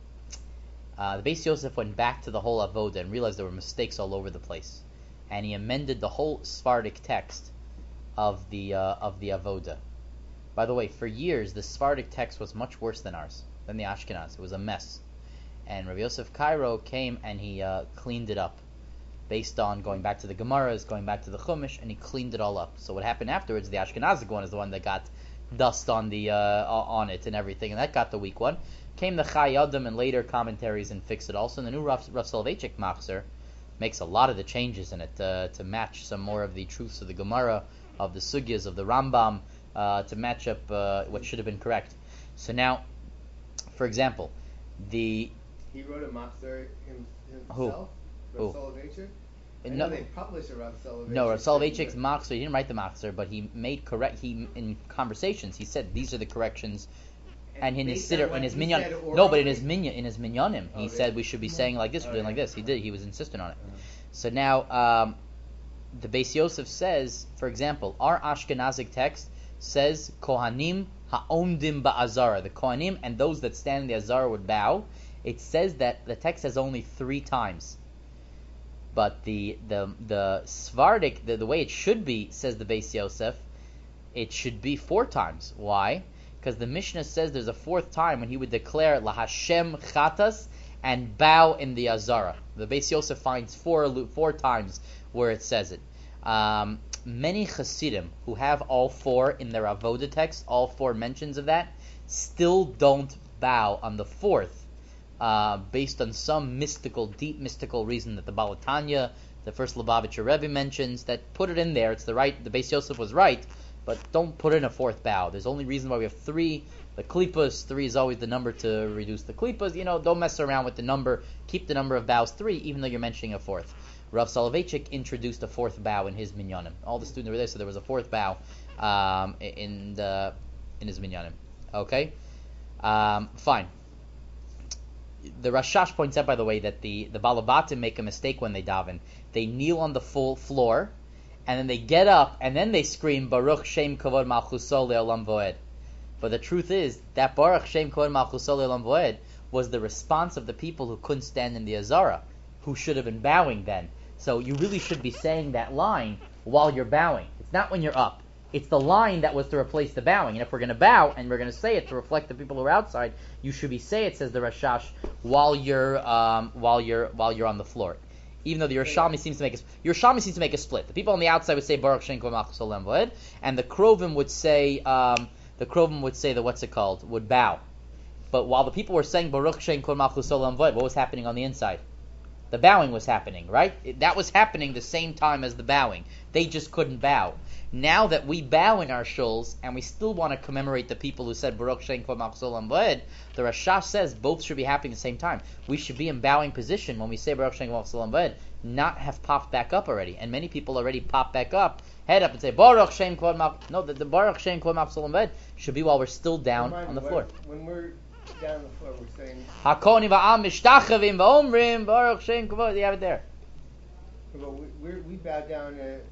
The Beis Yosef went back to the whole Avoda and realized there were mistakes all over the place, and he amended the whole Sephardic text of the Avoda. By the way, for years the Sephardic text was much worse than ours, than the Ashkenaz. It was a mess, and Rav Yosef Cairo came and he cleaned it up, based on going back to the Gemaras, going back to the Chumash, and he cleaned it all up. So what happened afterwards? The Ashkenazic one is the one that got dust on the on it and everything, and that got the weak one. Came the Chai Adam and later commentaries and fixed it also. And the new Rav Soloveitchik Machzer makes a lot of the changes in it to match some more of the truths of the Gemara, of the Sugyas, of the Rambam, to match up what should have been correct. So now, for example, He wrote a Machzer himself? Who? Rav Soloveitchik? I No. know they published a Rav Soloveitchik. No, Rav Soloveitchik's Machzer, he didn't write the Machzer, but he made in conversations, he said these are the corrections. And in his based sitter, on what in his he minyan, said no, but in orally? his minyanim, he Okay. said we should be saying like this, we're doing like this. He did. He was insistent on it. So now, the Beis Yosef says, for example, our Ashkenazic text says Kohanim ha'omdim ba'azara. The Kohanim and those that stand in the Azara would bow. It says that the text says only 3 times. But the Sephardic, the way it should be, says the Beis Yosef, it should be 4 times. Why? Because the Mishnah says there's a 4th time when he would declare La Hashem Chatas and bow in the Azara. The Beis Yosef finds 4 times where it says it. Many Hasidim who have all 4 in their Avoda text, all 4 mentions of that, still don't bow on the 4th, based on some deep mystical reason that the Balatanya, the first Lubavitcher Rebbe mentions, that put it in there. It's the Beis Yosef was right, but don't put in a 4th bow. There's only reason why we have 3. The klipas, 3 is always the number to reduce the klipas. Don't mess around with the number. Keep the number of bows 3, even though you're mentioning a 4th. Rav Soloveitchik introduced a 4th bow in his minyanim. All the students were there, so there was a 4th bow in his minyanim. Okay, fine. The Rashash points out, by the way, that the Balabatim make a mistake when they daven. They kneel on the full floor, and then they get up, and then they scream, Baruch Shem Kavod Malchuso Le'olam Voed. But the truth is, that Baruch Shem Kavod Malchuso Le'olam Voed was the response of the people who couldn't stand in the Azara, who should have been bowing then. So you really should be saying that line while you're bowing. It's not when you're up. It's the line that was to replace the bowing. And if we're going to bow, and we're going to say it to reflect the people who are outside, you should be say it, says the Rashash, while you're on the floor. Even though the Yerushalmi seems to make a split. The people on the outside would say Baruch Shem Kavod Malchus Olam Voed, and the Krovim would say would bow. But while the people were saying Baruch Shem Kavod Malchus Olam Voed, what was happening on the inside? The bowing was happening, right? That was happening the same time as the bowing. They just couldn't bow. Now that we bow in our shuls, and we still want to commemorate the people who said Baruch Shem Kavod Malchus Olam Voed, the Rashash says both should be happening at the same time. We should be in bowing position when we say Baruch Shem Kavod Malchus Olam Voed, not have popped back up already. And many people already pop back up, head up, and say Baruch Shem Kavod Malchus. No, the Baruch Shem Kavod Malchus Olam Voed should be while we're still down on the floor. When we're down on the floor, we're saying Hakoni va'am mishtachavim va'omrim Baruch Shem Kavod. You have it there. well, we bow down at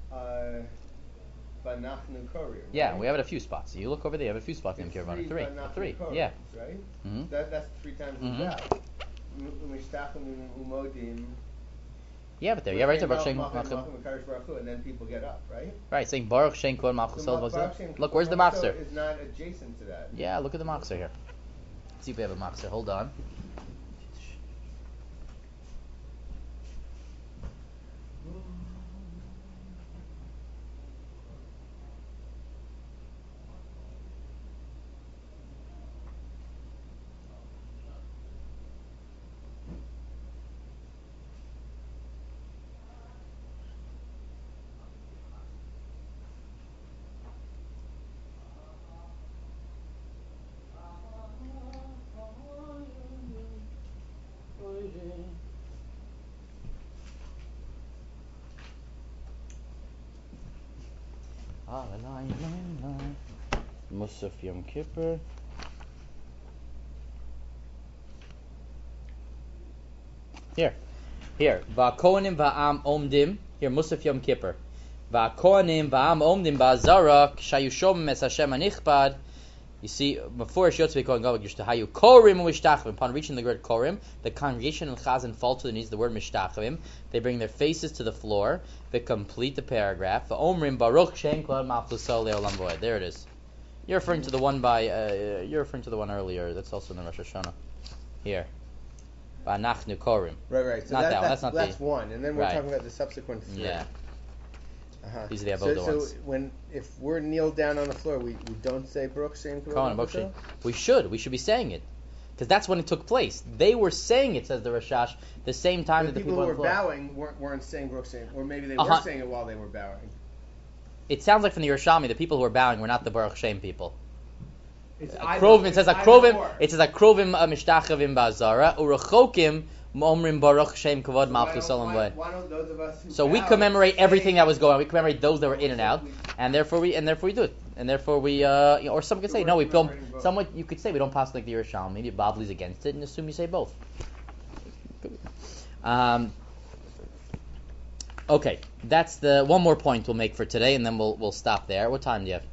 Banachnu Kori. Right? Yeah, we have it a few spots. You look over there, you have a few spots in Kirvana. 3. Banachnu 3. Kori, Yeah. right? Mm-hmm. That's 3 times we bow. Umishtachim umodim. You have it there. Yeah, right there. Baruch Shem And then people get up, right? Right, saying Baruch Shem Kavod Malchus So Olam Baruch Voed. Shem Look, where's the Kavod Machzer? is not adjacent to that. Yeah, look at the Machzer here. Let's see if we have a Machzer. Hold on. Musaf Yom Kippur. Here. Va'kohanim va'am omdim. Here, Musaf Yom Kippur. Va'kohanim va'am omdim ba'azara k'shayushom es Hashem anichbad. You see, before Yotzei Kohen Gadol Yishtahyu Korim Mishtachvim. Upon reaching the word Korim, the congregation and Chazan fall to the knees. The word Mishtachvim. They bring their faces to the floor. They complete the paragraph. Va'omrim Baruch Shem Kol Malchusol Le'olam Voed. There it is. You're referring to the one you're referring to the one earlier. That's also in the Rosh Hashanah. Here. Va'anachnu Korim. Right. So Not that one. That's one, and then we're Right. talking about the subsequent three. Yeah. Uh-huh. These are the Avodah ones. So if we're kneeled down on the floor, we don't say Baruch Shem Kol Kohen, Baruch Baruch Shem. We should be saying it. Because that's when it took place. They were saying it, says the Rashash, the same time that the people who on were the floor. bowing weren't saying Baruch Shem, or maybe they were saying it while they were bowing. It sounds like from the Yerushalmi, the people who were bowing were not the Baruch Shem people. It says Akrovim mishtachavim ba'azara urechokim omrim Baruch Shem kavod malchus olam v'ed. So we commemorate everything that was going on. We commemorate those that were in and out, and therefore we do it. And therefore we, or some could say no. We don't. Somewhat you could say we don't pass like the Yerushalmi. Maybe Babali's against it, and assume you say both. Okay, that's the one more point we'll make for today, and then we'll stop there. What time do you have?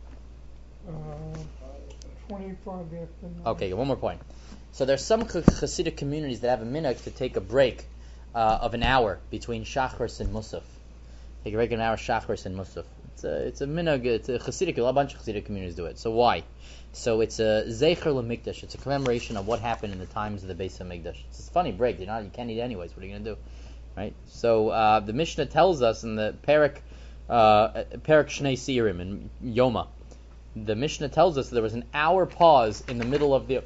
25 after 9. Okay, one more point. So there's some Hasidic communities that have a minhag to take a break of an hour between Shachris and Musaf. Take a break of an hour, Shachris and Musaf. It's a minhag. It's a Hasidic. A bunch of Hasidic communities do it. So why? So it's a Zecher LeMikdash. It's a commemoration of what happened in the times of the Beis HaMikdash. It's a funny break. You can't eat anyways. What are you going to do? Right? So the Mishnah tells us in the Perek Shnei Seirim in Yoma, the Mishnah tells us there was an hour pause in the middle of the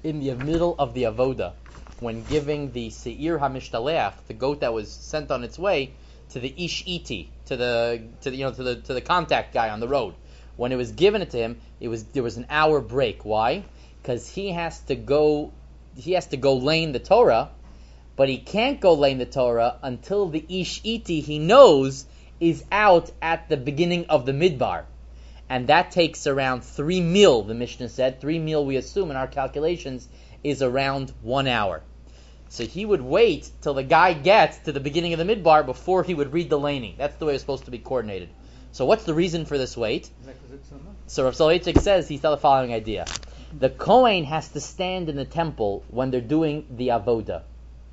avoda when giving the Seir HaMishtaleach, the goat that was sent on its way, to the Ish Iti, to the contact guy on the road. When it was given it to him, there was an hour break. Why? Because he has to go lane the Torah, but he can't go lane the Torah until the Ish Iti he knows is out at the beginning of the Midbar. And that takes around 3 mil, the Mishnah said. 3 mil, we assume in our calculations, is around 1 hour. So he would wait till the guy gets to the beginning of the Midbar before he would read the laning. That's the way it's supposed to be coordinated. So what's the reason for this wait? So Rav Soloveitchik says he's got the following idea. The Kohen has to stand in the temple when they're doing the Avoda.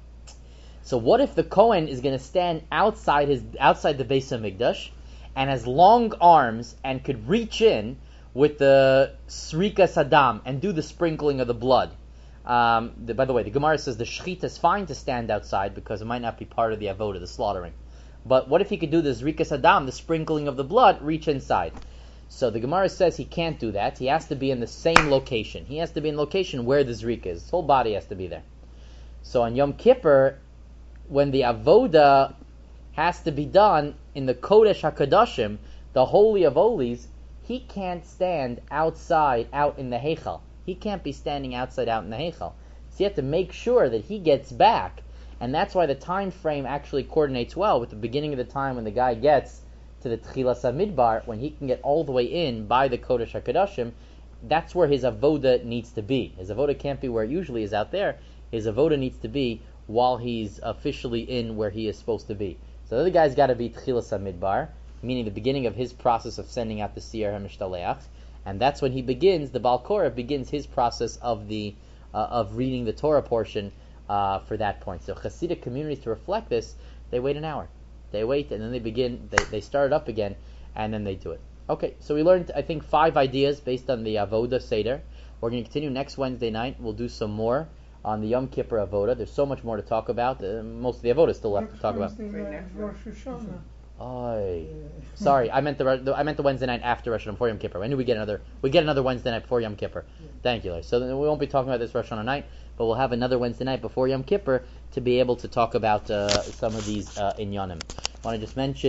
So what if the Kohen is going to stand outside the Beis HaMikdash and has long arms and could reach in with the Srika Saddam and do the sprinkling of the blood? By the way, the Gemara says the Shechita is fine to stand outside because it might not be part of the Avodah, the slaughtering. But what if he could do the Zrika Saddam, the sprinkling of the blood, reach inside? So the Gemara says he can't do that. He has to be in the same location. He has to be in the location where the Zrika is. His whole body has to be there. So on Yom Kippur, when the Avodah has to be done in the Kodesh HaKadoshim, the Holy of Holies, he can't stand outside, out in the Heichal. He can't be standing outside, out in the Heichal. So you have to make sure that he gets back. And that's why the time frame actually coordinates well with the beginning of the time when the guy gets to the Tchilas HaMidbar, when he can get all the way in by the Kodesh HaKadoshim. That's where his Avodah needs to be. His Avodah can't be where it usually is out there. His Avodah needs to be while he's officially in where he is supposed to be. So the other guy's got to be Tchilas HaMidbar, meaning the beginning of his process of sending out the Seir HaMishtaleach, and that's when he begins, the Baal Korah begins his process of reading the Torah portion for that point. So Hasidic communities, to reflect this, they wait an hour. They wait, and then they begin, they start it up again, and then they do it. Okay, so we learned, I think, 5 ideas based on the Avodah Seder. We're going to continue next Wednesday night. We'll do some more on the Yom Kippur Avodah. There's so much more to talk about. Most of the Avodah is still left to talk about. Sorry, I meant the Wednesday night after Rosh Hashanah, before Yom Kippur. When do we get another? We get another Wednesday night before Yom Kippur. Thank you, Larry. So then we won't be talking about this Rosh Hashanah night, but we'll have another Wednesday night before Yom Kippur to be able to talk about some of these inyanim. I want to just mention